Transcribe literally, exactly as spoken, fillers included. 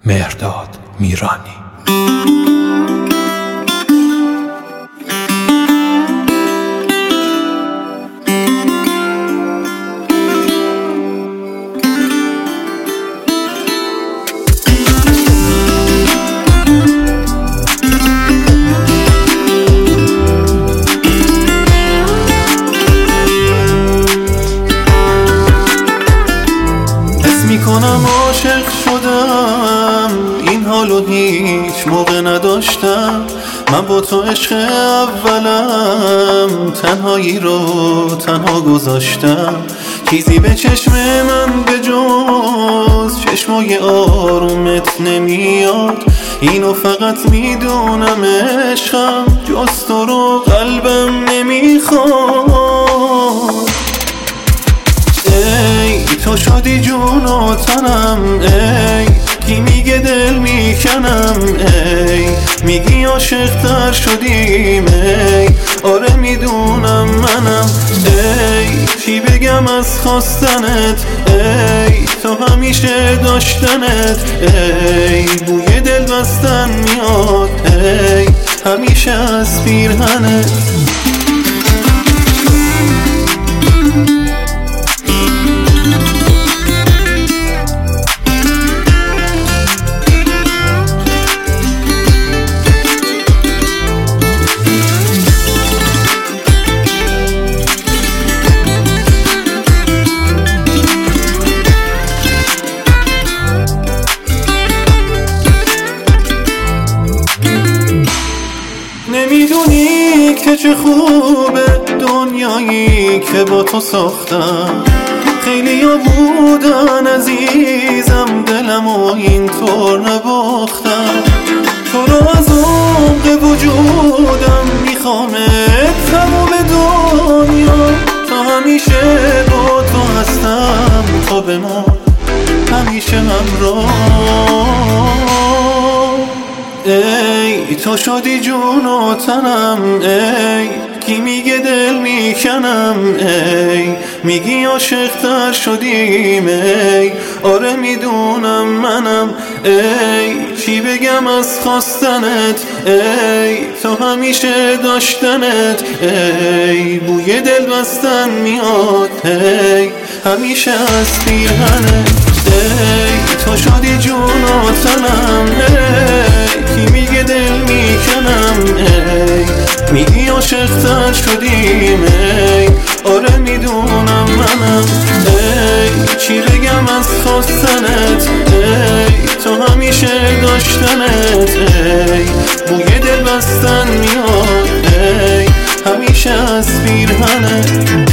مهرداد میرانی. میکنم عاشق شدم، این حالو هیچ موقع نداشتم. من با تو عشق اولم، تنهایی رو تنها گذاشتم. چیزی به چشم من به جز چشمای آرومت نمیاد. اینو فقط میدونم عشقم جز تو رو قلبم نمیخواد. ای تو شدی جون و تنم، ای کی میگه دل میکنم، ای میگی عاشق تر شدیم، ای آره میدونم منم. ای چی بگم از خواستنت، ای تو همیشه داشتنت، ای بوی دل بستن میاد، ای همیشه از پیرهنت. نمیدونی که چه خوبه دنیایی که با تو ساختم. خیلی ها بودن عزیزم، دلم و اینطور نباختم. تو رو از عمق وجودم میخوامت تمام دنیا. تا همیشه با تو هستم تا بمون همیشه همراه. ای تو شدی جون و تنم، ای کی میگه دل میکنم، ای میگی عاشق تر شدیم، ای آره میدونم منم. ای چی بگم از خواستنت، ای تو همیشه داشتنت، ای بوی دل بستن میاد، ای همیشه از پیرهنت. ای تو شدی جون و تنم، ای کی میگه دل میکنم، ای میگی عاشق تر شدیم، ای آره میدونم منم. ای چی بگم از خواستنت، ای تو همیشه داشتنت، ای بوی دل بستن میاد، ای همیشه از پیرهنت.